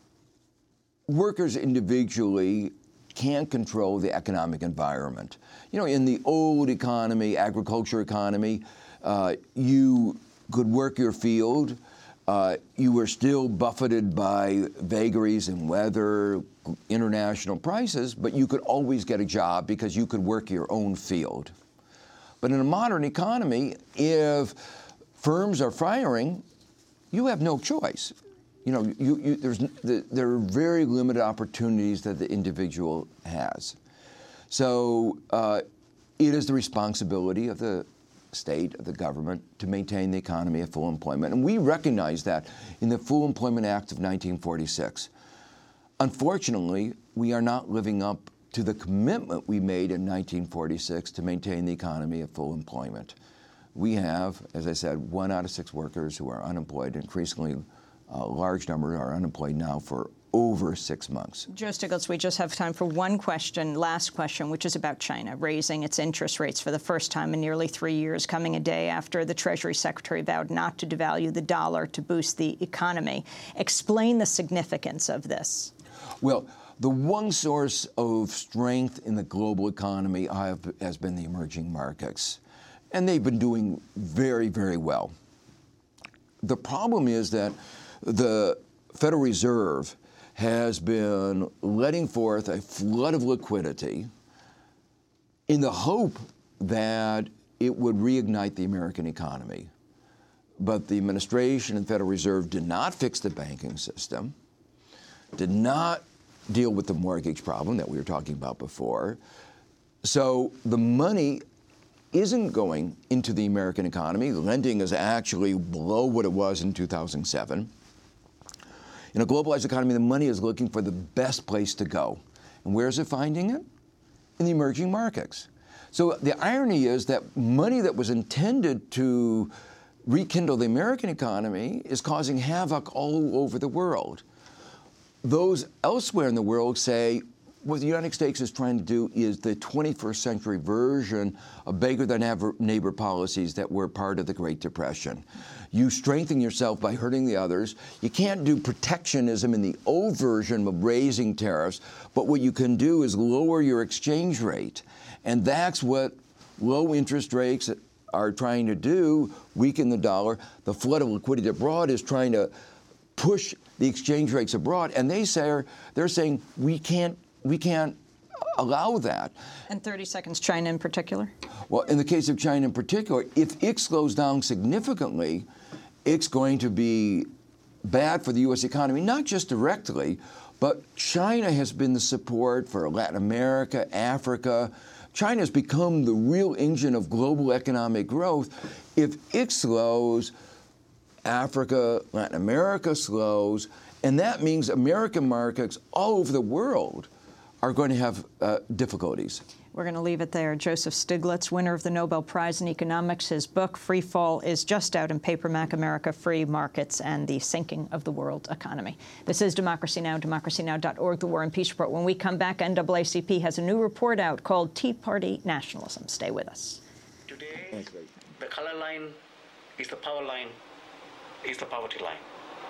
workers individually can't control the economic environment. You know, in the old economy, agriculture economy, uh, you could work your field. Uh, you were still buffeted by vagaries in weather, international prices, but you could always get a job because you could work your own field. But in a modern economy, if firms are firing, you have no choice. You know, you, you, there's, there are very limited opportunities that the individual has. So uh, it is the responsibility of the state, of the government, to maintain the economy at full employment. And we recognize that in the Full Employment Act of nineteen forty-six. Unfortunately, we are not living up to the commitment we made in nineteen forty-six to maintain the economy at full employment. We have, as I said, one out of six workers who are unemployed. Increasingly, a large number are unemployed now for over six months. Joe Stiglitz, we just have time for one question, last question, which is about China raising its interest rates for the first time in nearly three years, coming a day after the Treasury Secretary vowed not to devalue the dollar to boost the economy. Explain the significance of this. Well, the one source of strength in the global economy have, has been the emerging markets, and they've been doing very, very well. The problem is that the Federal Reserve has been letting forth a flood of liquidity in the hope that it would reignite the American economy. But the administration and Federal Reserve did not fix the banking system, did not deal with the mortgage problem that we were talking about before. So the money isn't going into the American economy. Lending is actually below what it was in two thousand seven. In a globalized economy, the money is looking for the best place to go. And where is it finding it? In the emerging markets. So the irony is that money that was intended to rekindle the American economy is causing havoc all over the world. Those elsewhere in the world say what the United States is trying to do is the twenty-first century version of beggar-than-neighbor policies that were part of the Great Depression. You strengthen yourself by hurting the others. You can't do protectionism in the old version of raising tariffs, but what you can do is lower your exchange rate. And that's what low interest rates are trying to do, weaken the dollar. The flood of liquidity abroad is trying to push the exchange rates abroad, and they say, they're saying we can't We can't allow that. And thirty seconds, China in particular? Well, in the case of China in particular, if I C slows down significantly, it's going to be bad for the U S economy, not just directly, but China has been the support for Latin America, Africa. China's become the real engine of global economic growth. If it slows, Africa, Latin America slows, and that means American markets all over the world are going to have uh, difficulties. We're going to leave it there. Joseph Stiglitz, winner of the Nobel Prize in Economics. His book, Free Fall, is just out in paperback, America, Free Markets, and the Sinking of the World Economy. This is Democracy Now!, democracy now dot org, the War and Peace Report. When we come back, N double A C P has a new report out called Tea Party Nationalism. Stay with us. Today, the color line is the power line, is the poverty line.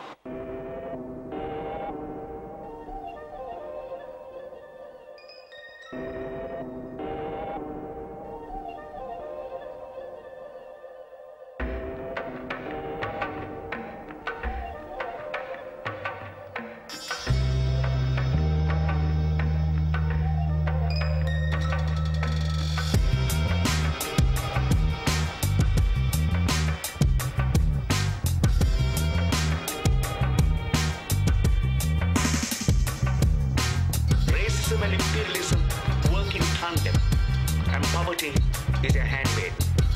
Is a handmaid.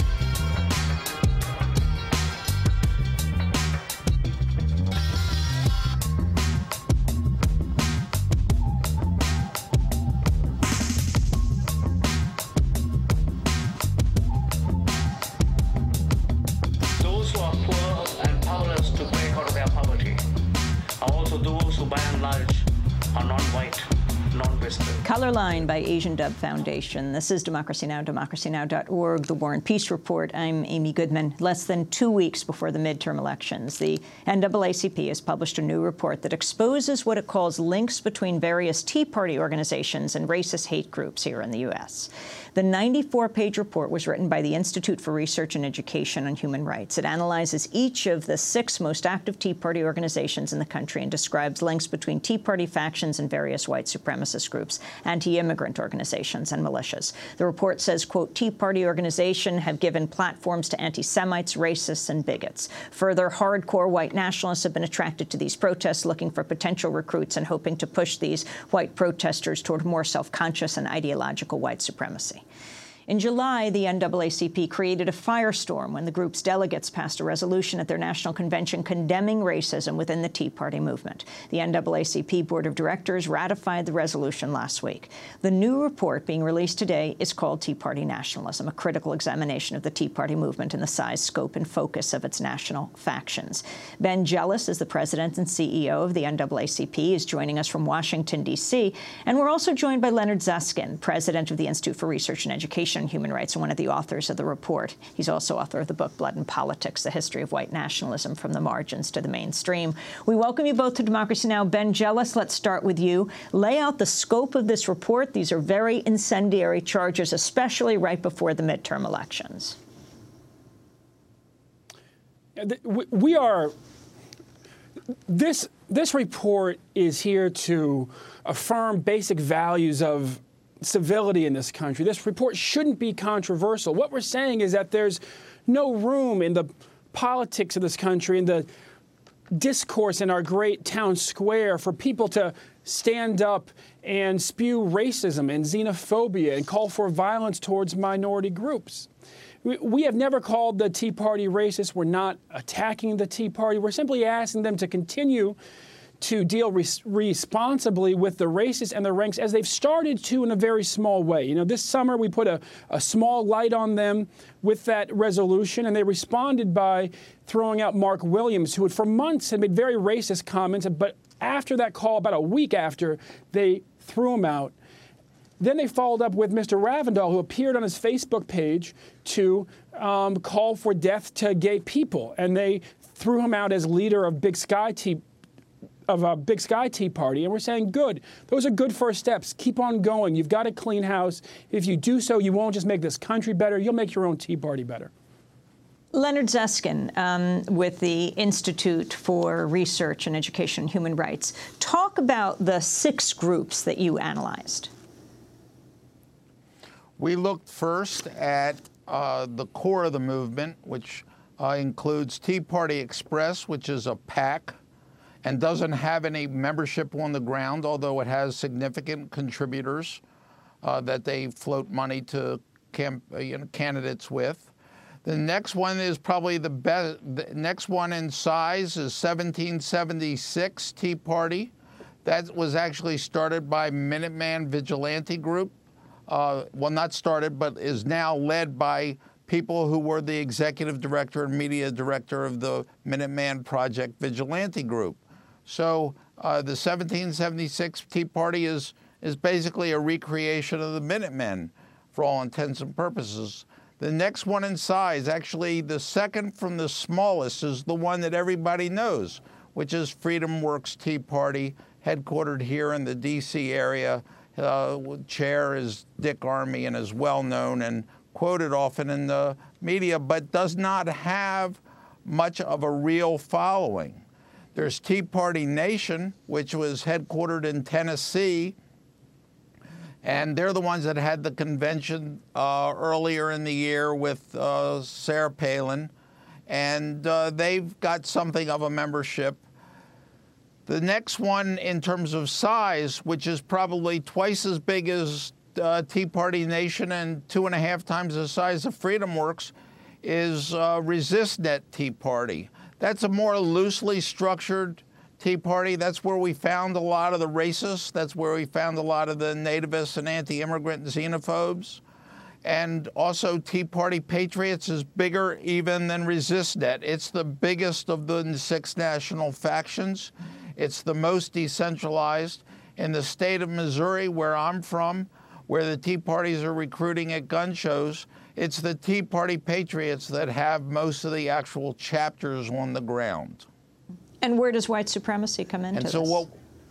Those who are poor and powerless to break out of their poverty are also those who, by and large, are non-white. Colorline by Asian Dub Foundation. This is Democracy Now!, democracy now dot org, the War and Peace Report. I'm Amy Goodman. Less than two weeks before the midterm elections, the N double A C P has published a new report that exposes what it calls links between various Tea Party organizations and racist hate groups here in the U S The ninety-four page report was written by the Institute for Research and Education on Human Rights. It analyzes each of the six most active Tea Party organizations in the country and describes links between Tea Party factions and various white supremacist groups, anti-immigrant organizations, and militias. The report says, quote, Tea Party organizations have given platforms to anti-Semites, racists, and bigots. Further, hardcore white nationalists have been attracted to these protests, looking for potential recruits and hoping to push these white protesters toward more self-conscious and ideological white supremacy. In July, the N double A C P created a firestorm when the group's delegates passed a resolution at their national convention condemning racism within the Tea Party movement. The N double A C P Board of Directors ratified the resolution last week. The new report being released today is called Tea Party Nationalism, a critical examination of the Tea Party movement and the size, scope, and focus of its national factions. Ben Jealous is the president and C E O of the N double A C P. He's joining us from Washington, D C, and we're also joined by Leonard Zuskin, president of the Institute for Research and Education on Human Rights and one of the authors of the report. He's also author of the book Blood and Politics, The History of White Nationalism from the Margins to the Mainstream. We welcome you both to Democracy Now! Ben Jealous, let's start with you. Lay out the scope of this report. These are very incendiary charges, especially right before the midterm elections. We are, this, this report is here to affirm basic values of civility in this country. This report shouldn't be controversial. What we're saying is that there's no room in the politics of this country, in the discourse in our great town square, for people to stand up and spew racism and xenophobia and call for violence towards minority groups. We, we have never called the Tea Party racist. We're not attacking the Tea Party. We're simply asking them to continue to deal res responsibly with the racists and the ranks, as they've started to in a very small way. You know, this summer we put a, a small light on them with that resolution, and they responded by throwing out Mark Williams, who had for months had made very racist comments, but after that call, about a week after, they threw him out. Then they followed up with Mister Ravindal, who appeared on his Facebook page to um, call for death to gay people, and they threw him out as leader of Big Sky Tea of a Big Sky Tea Party, and we're saying, good. Those are good first steps. Keep on going. You've got a clean house. If you do so, you won't just make this country better, you'll make your own Tea Party better. Leonard Zuskin, um, with the Institute for Research and Education and Human Rights, talk about the six groups that you analyzed. We looked first at uh, the core of the movement, which uh, includes Tea Party Express, which is a PAC, and doesn't have any membership on the ground, although it has significant contributors. uh, that they float money to camp, uh, you know, candidates with. The next one is probably the best. The next one in size is seventeen seventy-six Tea Party. That was actually started by Minuteman Vigilante Group. Uh, well, not started, but is now led by people who were the executive director and media director of the Minuteman Project Vigilante Group. So uh, the seventeen seventy-six Tea Party is, is basically a recreation of the Minutemen for all intents and purposes. The next one in size, actually the second from the smallest, is the one that everybody knows, which is Freedom Works Tea Party, headquartered here in the D C area. Uh, chair is Dick Armey and is well known and quoted often in the media, but does not have much of a real following. There's Tea Party Nation, which was headquartered in Tennessee, and they're the ones that had the convention uh, earlier in the year with uh, Sarah Palin, and uh, they've got something of a membership. The next one in terms of size, which is probably twice as big as uh, Tea Party Nation and two and a half times the size of Freedom Works, is uh, ResistNet Tea Party. That's a more loosely structured Tea Party. That's where we found a lot of the racists. That's where we found a lot of the nativists and anti-immigrant xenophobes. And also Tea Party Patriots is bigger even than ResistNet. It's the biggest of the six national factions. It's the most decentralized. In the state of Missouri, where I'm from, where the Tea Parties are recruiting at gun shows, it's the Tea Party Patriots that have most of the actual chapters on the ground. And where does white supremacy come into and so this? What,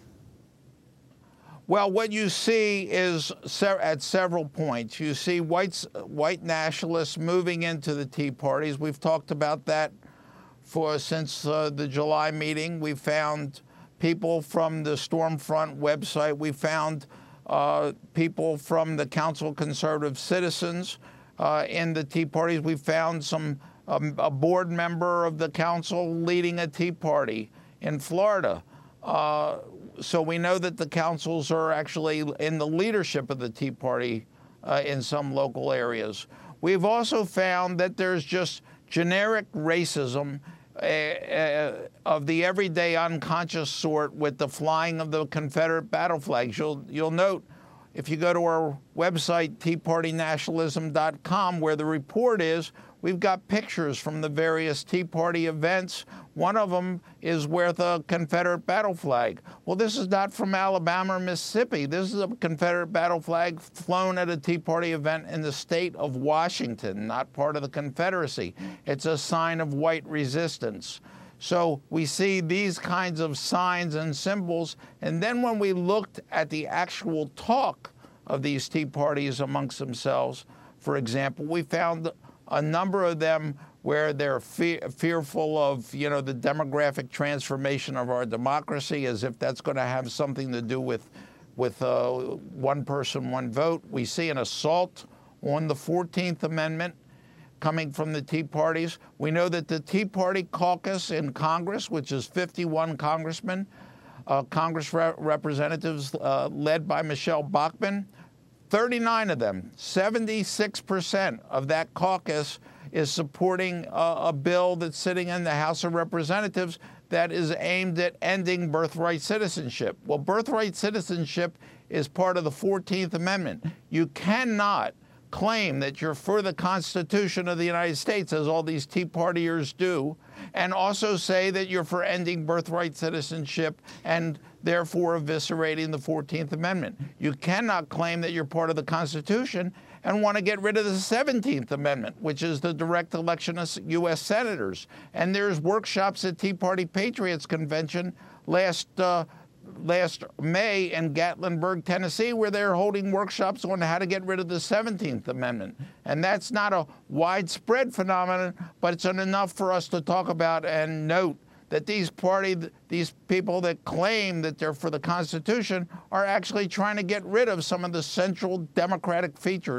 well, what you see is se at several points. You see whites, white nationalists moving into the Tea Parties. We've talked about that for since uh, the July meeting. We found people from the Stormfront website. We found uh, people from the Council of Conservative Citizens uh, in the Tea Parties. We found some um, a board member of the council leading a Tea Party in Florida. Uh, so we know that the councils are actually in the leadership of the Tea Party uh, in some local areas. We've also found that there's just generic racism uh, uh, of the everyday unconscious sort with the flying of the Confederate battle flags. You'll, you'll note, if you go to our website, tea party nationalism dot com, where the report is, we've got pictures from the various Tea Party events. One of them is with a Confederate battle flag. Well, this is not from Alabama or Mississippi. This is a Confederate battle flag flown at a Tea Party event in the state of Washington, not part of the Confederacy. It's a sign of white resistance. So we see these kinds of signs and symbols. And then when we looked at the actual talk of these Tea Parties amongst themselves, for example, we found a number of them where they're fe fearful of, you know, the demographic transformation of our democracy, as if that's going to have something to do with, with uh, one person, one vote. We see an assault on the fourteenth Amendment coming from the Tea Parties. We know that the Tea Party caucus in Congress, which is fifty-one congressmen, uh, Congress re representatives uh, led by Michelle Bachmann, thirty-nine of them, seventy-six percent of that caucus is supporting a, a bill that's sitting in the House of Representatives that is aimed at ending birthright citizenship. Well, birthright citizenship is part of the fourteenth Amendment. You cannot claim that you're for the Constitution of the United States, as all these Tea Partiers do, and also say that you're for ending birthright citizenship and therefore eviscerating the fourteenth Amendment. You cannot claim that you're part of the Constitution and want to get rid of the seventeenth Amendment, which is the direct election of U S senators. And there's workshops at Tea Party Patriots Convention last uh, last May in Gatlinburg, Tennessee, where they're holding workshops on how to get rid of the seventeenth Amendment. And that's not a widespread phenomenon, but it's enough for us to talk about and note that these party, these people that claim that they're for the Constitution are actually trying to get rid of some of the central democratic features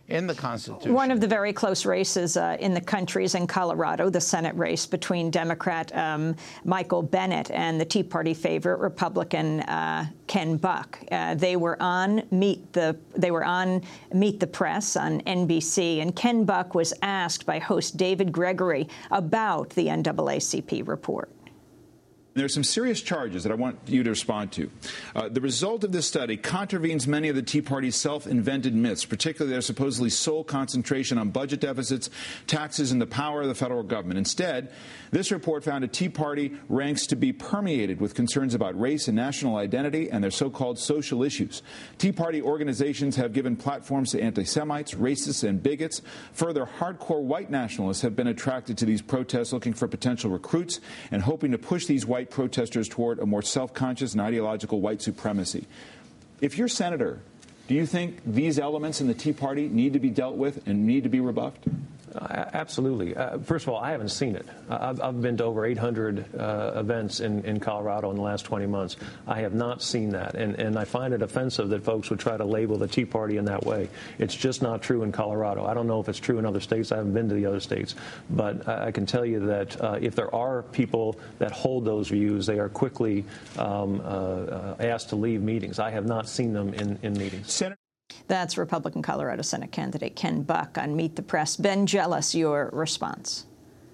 in the Constitution. One of the very close races uh, in the country is in Colorado, the Senate race between Democrat um, Michael Bennet and the Tea Party favorite Republican uh, Ken Buck. Uh, they were on Meet the they were on Meet the Press on N B C, and Ken Buck was asked by host David Gregory about the N double A C P report. There are some serious charges that I want you to respond to. Uh, the result of this study contravenes many of the Tea Party's self-invented myths, particularly their supposedly sole concentration on budget deficits, taxes, and the power of the federal government. Instead, this report found a Tea Party ranks to be permeated with concerns about race and national identity and their so-called social issues. Tea Party organizations have given platforms to anti-Semites, racists, and bigots. Further, hardcore white nationalists have been attracted to these protests looking for potential recruits and hoping to push these white protesters toward a more self-conscious and ideological white supremacy. If you're senator, do you think these elements in the Tea Party need to be dealt with and need to be rebuffed? Uh, absolutely. Uh, first of all, I haven't seen it. I've, I've been to over eight hundred uh, events in, in Colorado in the last twenty months. I have not seen that, and, and I find it offensive that folks would try to label the Tea Party in that way. It's just not true in Colorado. I don't know if it's true in other states. I haven't been to the other states. But I, I can tell you that uh, if there are people that hold those views, they are quickly um, uh, uh, asked to leave meetings. I have not seen them in, in meetings. Senator That's Republican Colorado Senate candidate Ken Buck on Meet the Press. Ben Jealous, your response.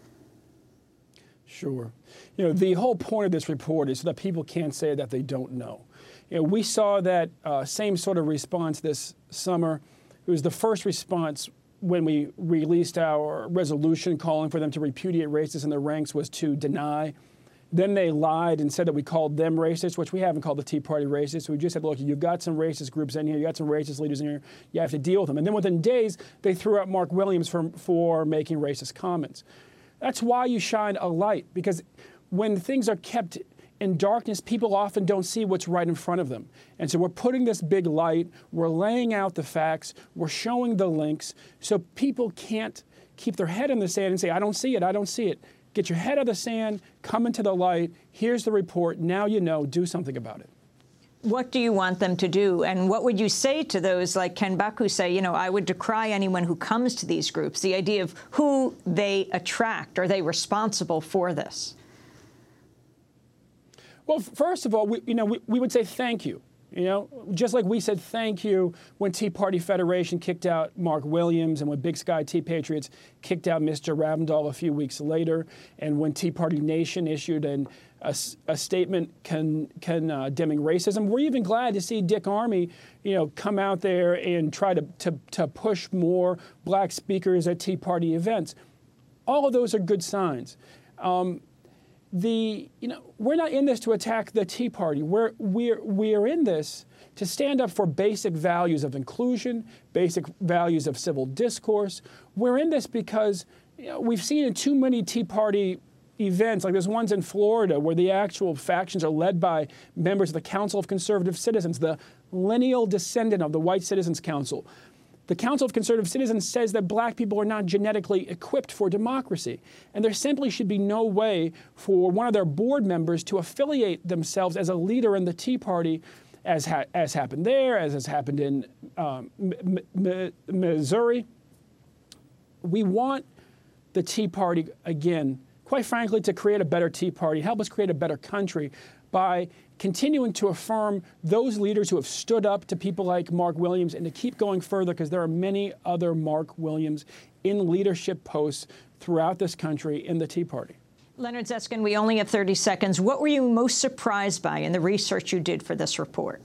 Sure. You know, the whole point of this report is so that people can't say that they don't know. You know, we saw that uh, same sort of response this summer. It was the first response when we released our resolution calling for them to repudiate racists in their ranks was to deny. Then they lied and said that we called them racist, which we haven't called the Tea Party racist. We just said, look, you've got some racist groups in here. You've got some racist leaders in here. You have to deal with them. And then within days, they threw out Mark Williams for, for making racist comments. That's why you shine a light, because when things are kept in darkness, people often don't see what's right in front of them. And so we're putting this big light. We're laying out the facts. We're showing the links so people can't keep their head in the sand and say, I don't see it. I don't see it. Get your head out of the sand, come into the light, here's the report, now you know, do something about it. What do you want them to do? And what would you say to those like Ken Buck who say, you know, I would decry anyone who comes to these groups, the idea of who they attract? Are they responsible for this? Well, first of all, we, you know, we, we would say thank you. You know, just like we said thank you when Tea Party Federation kicked out Mark Williams and when Big Sky Tea Patriots kicked out Mister Ravndal a few weeks later, and when Tea Party Nation issued an, a, a statement con, condemning racism. We're even glad to see Dick Armey, you know, come out there and try to, to, to push more black speakers at Tea Party events. All of those are good signs. Um, The, you know, we're not in this to attack the Tea Party. We're, we're, we're in this to stand up for basic values of inclusion, basic values of civil discourse. We're in this because, you know, we've seen in too many Tea Party events, like there's ones in Florida where the actual factions are led by members of the Council of Conservative Citizens, the lineal descendant of the White Citizens Council. The Council of Conservative Citizens says that black people are not genetically equipped for democracy. And there simply should be no way for one of their board members to affiliate themselves as a leader in the Tea Party, as, ha as happened there, as has happened in um, M M Missouri. We want the Tea Party, again, quite frankly, to create a better Tea Party, help us create a better country by continuing to affirm those leaders who have stood up to people like Mark Williams and to keep going further, because there are many other Mark Williams in leadership posts throughout this country in the Tea Party. Leonard Zeskind, we only have thirty seconds. What were you most surprised by in the research you did for this report?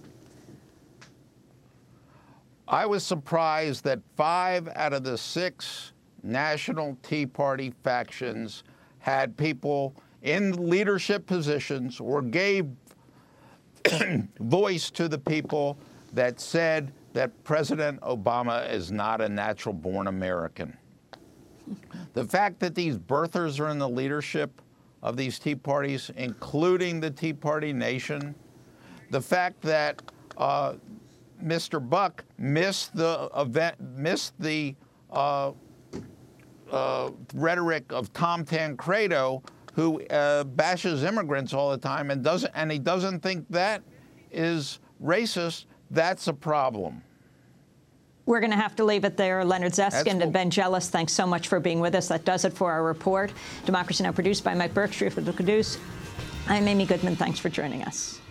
I was surprised that five out of the six national Tea Party factions had people in leadership positions or gave voice to the people that said that President Obama is not a natural-born American. The fact that these birthers are in the leadership of these Tea Parties, including the Tea Party Nation, the fact that uh, Mister Buck missed the event, missed the uh, uh, rhetoric of Tom Tancredo, who uh, bashes immigrants all the time and doesn't, and he doesn't think that is racist. That's a problem. We're going to have to leave it there. Leonard Zeskin and Ben Jealous, thanks so much for being with us. That does it for our report. Democracy Now! Produced by Mike Berkshire for the Caduce. I'm Amy Goodman. Thanks for joining us.